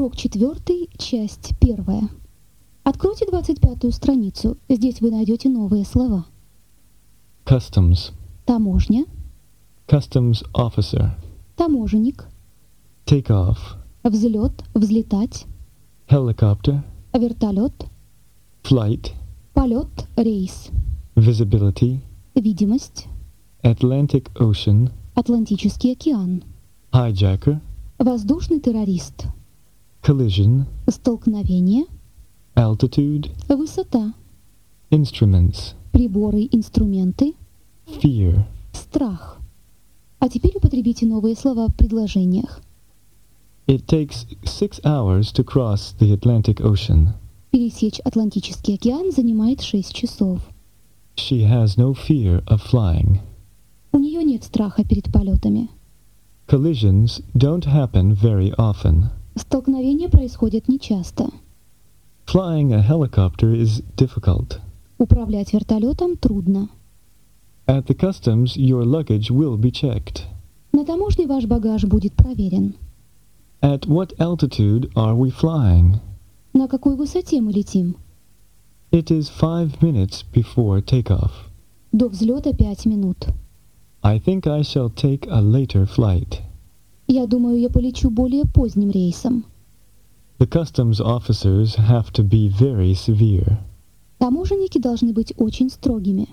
Урок 4, часть 1. Откройте 25-ю страницу. Здесь вы найдете новые слова. Customs. Таможня, Customs officer. таможенник, Take off. взлет, взлетать, Helicopter. вертолет, Flight. полет, рейс, Visibility. видимость, Atlantic Ocean. Атлантический океан, Hijacker. воздушный террорист, Collision. столкновение, Altitude. высота, Instruments. приборы, инструменты, Fear. страх. А теперь употребите новые слова в предложениях. It takes 6 hours to cross the Atlantic Ocean. Пересечь Атлантический океан занимает 6 часов. She has no fear of flying. У нее нет страха перед полетами. Collisions don't happen very often. Столкновения происходят нечасто. Flying a helicopter is difficult. Управлять вертолетом трудно. At the customs, your luggage will be checked. На таможне ваш багаж будет проверен. At what altitude are we flying? На какой высоте мы летим? It is 5 minutes before takeoff. До взлета 5 минут. I think I shall take a later flight. Я думаю, я полечу более поздним рейсом. The customs officers have to be very severe. Таможенники должны быть очень строгими.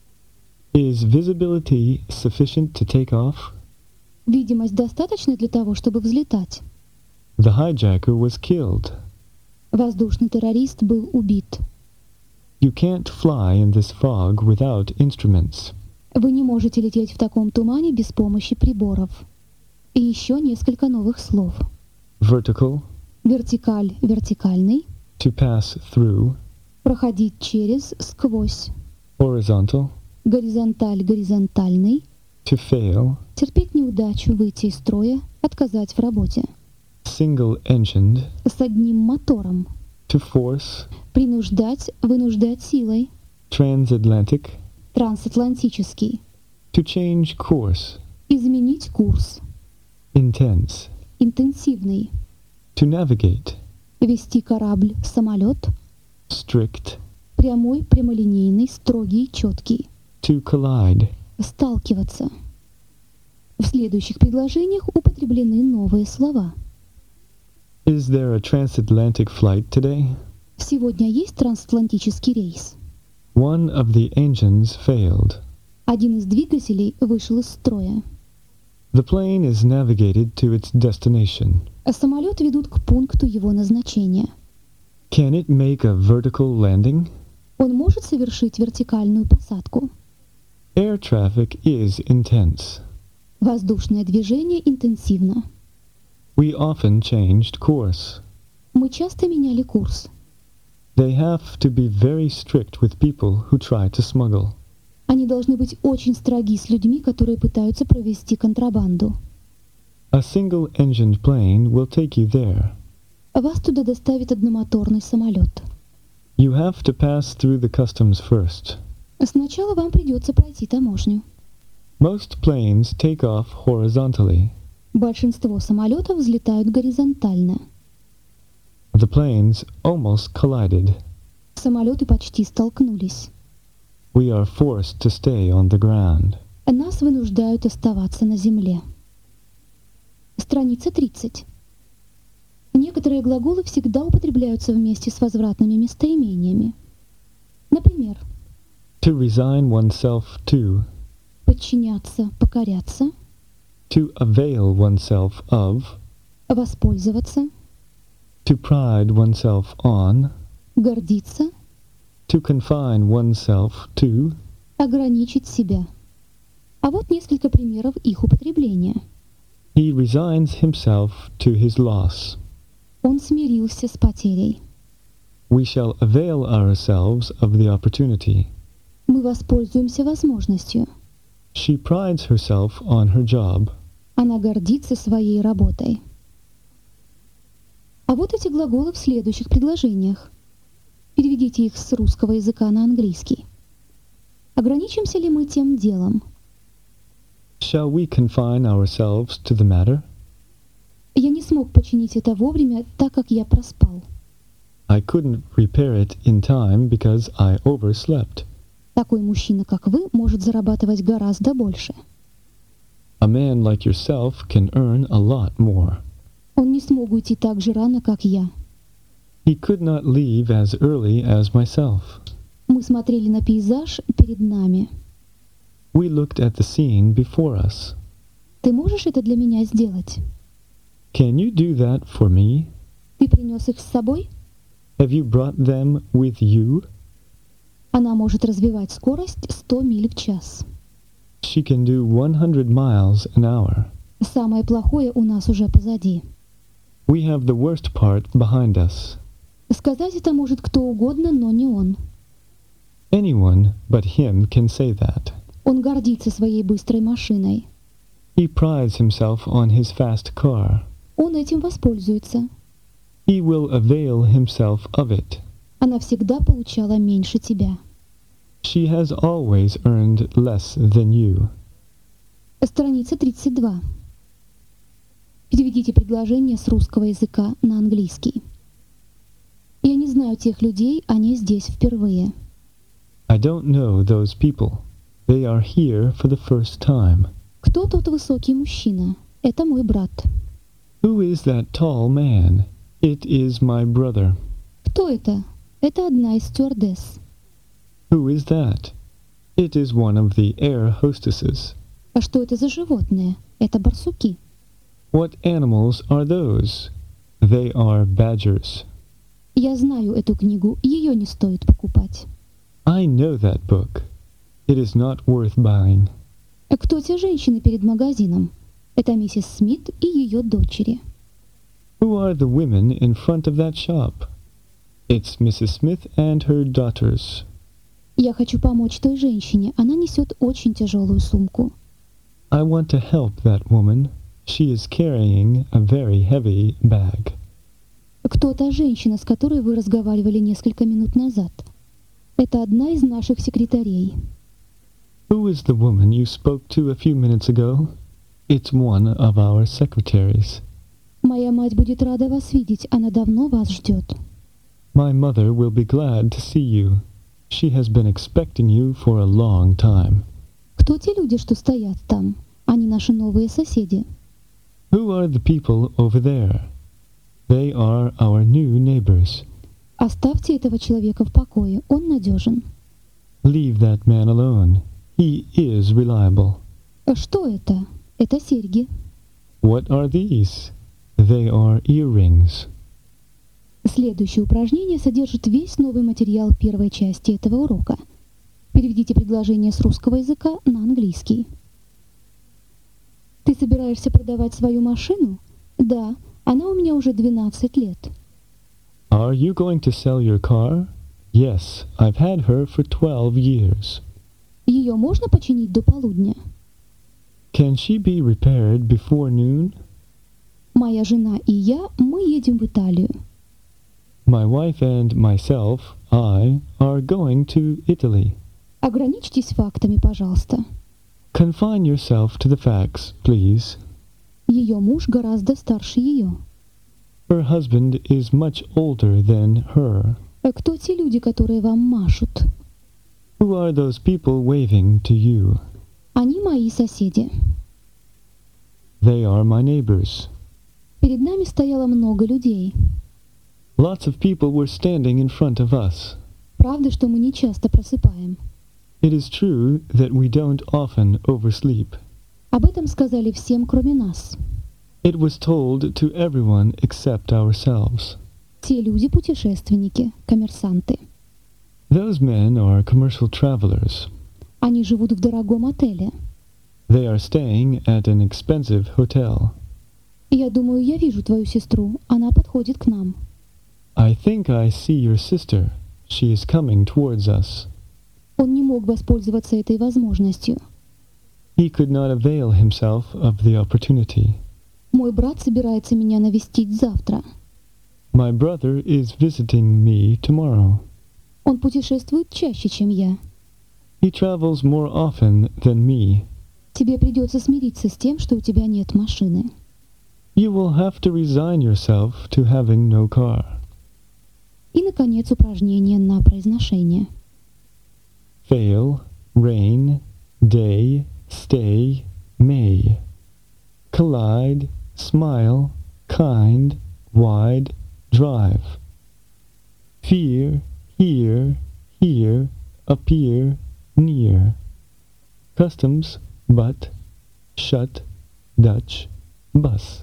Is visibility sufficient to take off? Видимость достаточна для того, чтобы взлетать. The hijacker was killed. Воздушный террорист был убит. You can't fly in this fog without instruments. Вы не можете лететь в таком тумане без помощи приборов. И еще несколько новых слов. Vertical. Вертикаль, вертикальный. To pass through. Проходить через, сквозь. Horizontal. Горизонталь, горизонтальный. To fail. Терпеть неудачу, выйти из строя, отказать в работе. Single-engined. С одним мотором. To force. Принуждать, вынуждать силой. Transatlantic. Трансатлантический. To change course. Изменить курс. Intense. Интенсивный. To navigate. Вести корабль, самолет. Strict. Прямой, прямолинейный, строгий, четкий. To collide. Сталкиваться. В следующих предложениях употреблены новые слова. Is there a transatlantic flight today? Сегодня есть трансатлантический рейс. One of the engines failed. Один из двигателей вышел из строя. The plane is navigated to its destination. Самолет ведут к пункту его назначения. Can it make a vertical landing? Он может совершить вертикальную посадку. Air traffic is intense. Воздушное движение интенсивно. We often changed course. Мы часто меняли курс. They have to be very strict with people who try to smuggle. Они должны быть очень строги с людьми, которые пытаются провести контрабанду. A single-engined plane will take you there. Вас туда доставит одномоторный самолет. You have to pass through the customs first. Сначала вам придется пройти таможню. Most planes take off horizontally. Большинство самолетов взлетают горизонтально. The planes almost collided. Самолеты почти столкнулись. We are forced to stay on the ground. Нас вынуждают оставаться на земле. Страница 30. Некоторые глаголы всегда употребляются вместе с возвратными местоимениями. Например, To resign oneself to. подчиняться, покоряться, To avail oneself of. воспользоваться, To pride oneself on. гордиться, To confine oneself to. ограничить себя. А вот несколько примеров их употребления. He resigns himself to his loss. Он смирился с потерей. We shall avail ourselves of the opportunity. Мы воспользуемся возможностью. She prides herself on her job. Она гордится своей работой. А вот эти глаголы в следующих предложениях. Переведите их с русского языка на английский. Ограничимся ли мы тем делом? Shall we confine ourselves to the matter? Я не смог починить это вовремя, так как я проспал. I couldn't repair it in time because I overslept. Такой мужчина, как вы, может зарабатывать гораздо больше. A man like yourself can earn a lot more. Он не смог уйти так же рано, как я. He could not leave as early as myself. Мы смотрели на пейзаж перед нами. We looked at the scene before us. Ты можешь это для меня сделать? Can you do that for me? Ты принес их с собой? Have you brought them with you? Она может развивать скорость 100 миль в час. She can do 100 miles an hour. Самое плохое у нас уже позади. We have the worst part behind us. Сказать это может кто угодно, но не он. Anyone but him can say that. Он гордится своей быстрой машиной. He prides himself on his fast car. Он этим воспользуется. He will avail himself of it. Она всегда получала меньше тебя. She has always earned less than you. Страница 32. Переведите предложение с русского языка на английский. Я не знаю тех людей, они здесь впервые. I don't know those people. They are here for the first time. Кто тот высокий мужчина? Это мой брат. Who is that tall man? It is my brother. Кто это? Это одна из стюардесс. Who is that? It is one of the air hostesses. А что это за животные? Это барсуки. What animals are those? They are badgers. Я знаю эту книгу, ее не стоит покупать. I know that book. It is not worth buying. Кто те женщины перед магазином? Это миссис Смит и ее дочери. Who are the women in front of that shop? It's Mrs. Smith and her daughters. Я хочу помочь той женщине, она несет очень тяжелую сумку. I want to help that woman. She is carrying a very heavy bag. Кто та женщина, с которой вы разговаривали несколько минут назад? Это одна из наших секретарей. Who is the woman you spoke to a few minutes ago? It's one of our secretaries. Моя мать будет рада вас видеть, она давно вас ждет. My mother will be glad to see you. She has been expecting you for a long time. Кто те люди, что стоят там? Они наши новые соседи. Who are the people over there? They are our new neighbors. Оставьте этого человека в покое, он надежен. Leave that man alone. He is reliable. Что это? Это серьги. What are these? They are earrings. Следующее упражнение содержит весь новый материал первой части этого урока. Переведите предложение с русского языка на английский. Ты собираешься продавать свою машину? Да, она у меня уже 12 лет. Are you going to sell your car? Yes, I've had her for 12 years. Ее можно починить до полудня? Can she be repaired before noon? Моя жена и я, мы едем в Италию. My wife and myself, I, are going to Italy. Ограничьтесь фактами, пожалуйста. Confine yourself to the facts, please. Ее муж гораздо старше ее. Her husband is much older than her. Кто те люди, которые вам машут? Who are those people waving to you? Они мои соседи. They are my neighbors. Перед нами стояло много людей. Lots of people were standing in front of us. Правда, что мы не часто просыпаем. It is true that we don't often oversleep. Об этом сказали всем, кроме нас. It was told to everyone except ourselves. Те люди путешественники, коммерсанты. Those men are commercial travelers. Они живут в дорогом отеле. They are staying at an expensive hotel. Я думаю, я вижу твою сестру. Она подходит к нам. I think I see your sister. She is coming towards us. Он не мог воспользоваться этой возможностью. He could not avail himself of the opportunity. Мой брат собирается меня навестить завтра. My brother is visiting me tomorrow. Он путешествует чаще, чем я. He travels more often than me. Тебе придется смириться с тем, что у тебя нет машины. You will have to resign yourself to having no car. И, наконец, упражнение на произношение. Fail, rain, day, stay, may. Collide, smile, kind, wide, drive. Fear, hear, here, appear, near. Customs, but, shut, Dutch, bus.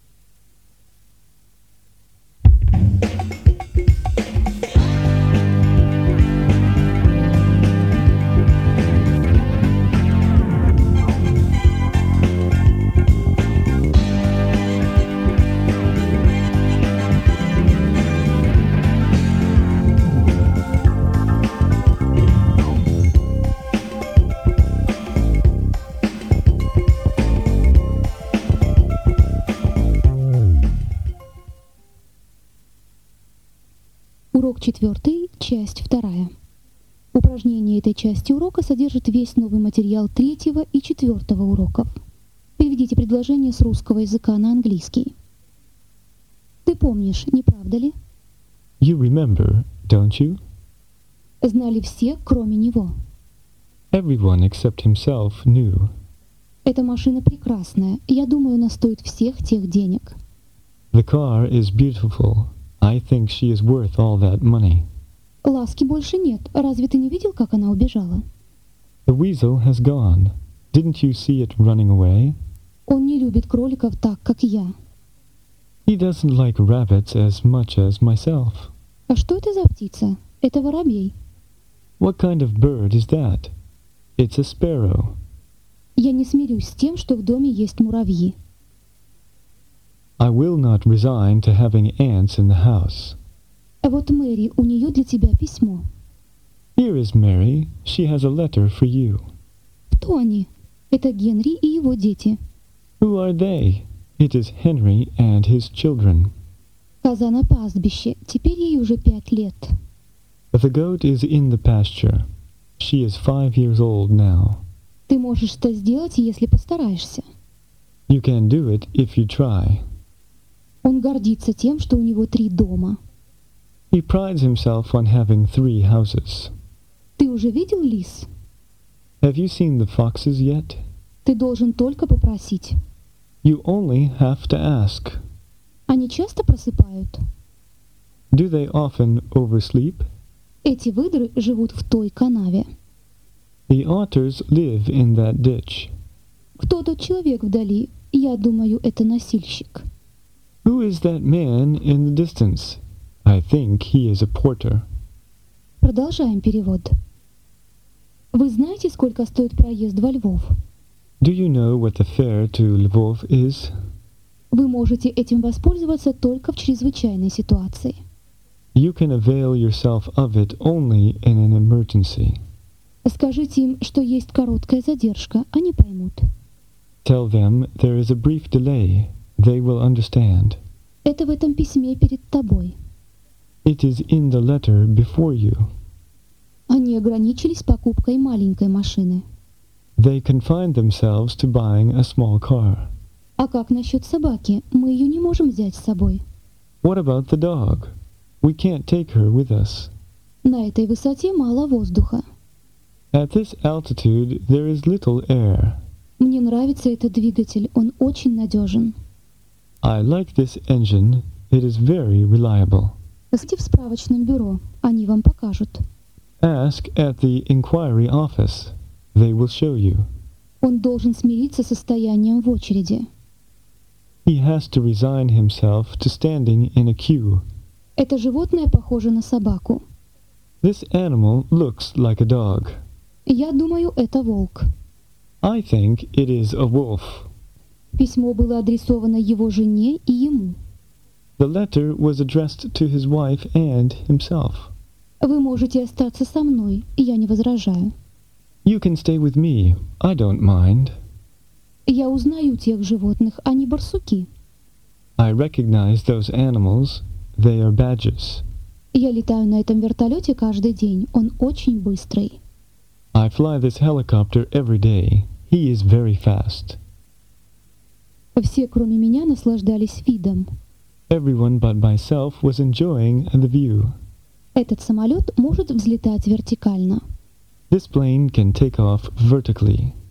Урок 4, часть 2. Упражнение этой части урока содержит весь новый материал 3 и 4 уроков. Переведите предложение с русского языка на английский. Ты помнишь, не правда ли? You remember, don't you? Знали все, кроме него. Everyone except himself knew. Эта машина прекрасная. Я думаю, она стоит всех тех денег. The car is beautiful. I think she is worth all that money. Ласки больше нет. Разве ты не видел, как она убежала? The weasel has gone. Didn't you see it running away? Он не любит кроликов так, как я. He doesn't like rabbits as much as myself. А что это за птица? Это воробей. What kind of bird is that? It's a sparrow. Я не смирюсь с тем, что в доме есть муравьи. I will not resign to having ants in the house. А вот Мэри, у нее для тебя письмо. Here is Mary. She has a letter for you. Кто они? Это Генри и его дети. Who are they? It is Henry and his children. Коза на пастбище. Теперь ей уже 5 лет. The goat is in the pasture. She is 5 years old now. Ты можешь это сделать, если постараешься. You can do it if you try. Он гордится тем, что у него 3 дома. He prides himself on having 3 houses. Ты уже видел лис? Have you seen the foxes yet? Ты должен только попросить. You only have to ask. Они часто просыпают? Do they often oversleep? Эти выдры живут в той канаве. The otters live in that ditch. Кто тот человек вдали? Я думаю, это носильщик. Who is that man in the distance? I think he is a porter. Продолжаем перевод. Вы знаете, сколько стоит проезд во Львов? Do you know what the fare to Lvov is? Вы можете этим воспользоваться только в чрезвычайной ситуации. You can avail yourself of it only in an emergency. Скажите им, что есть короткая задержка, они поймут. Tell them there is a brief delay. They will understand. Это в этом письме перед тобой. It is in the letter before you. Они ограничились покупкой маленькой машины. They confined themselves to buying a small car. А как насчет собаки? Мы ее не можем взять с собой. What about the dog? We can't take her with us. На этой высоте мало воздуха. At this altitude, there is little air. Мне нравится этот двигатель, он очень надежен. I like this engine. It is very reliable. Сходите в справочном бюро, они вам покажут. Ask at the inquiry office. They will show you. Он должен смириться с состоянием в очереди. He has to resign himself to standing in a queue. Это животное похоже на собаку. This animal looks like a dog. Я думаю, это волк. I think it is a wolf. Письмо было адресовано его жене и ему. The letter was addressed to his wife and himself. Вы можете остаться со мной, я не возражаю. You can stay with me. I don't mind. Я узнаю тех животных, они барсуки. I recognize those animals. They are badgers. Я летаю на этом вертолете каждый день, он очень быстрый. I fly this helicopter every day. He is very fast. Все, кроме меня, наслаждались видом. Everyone but myself was enjoying the view. Этот самолет может взлетать вертикально. This plane can take off vertically.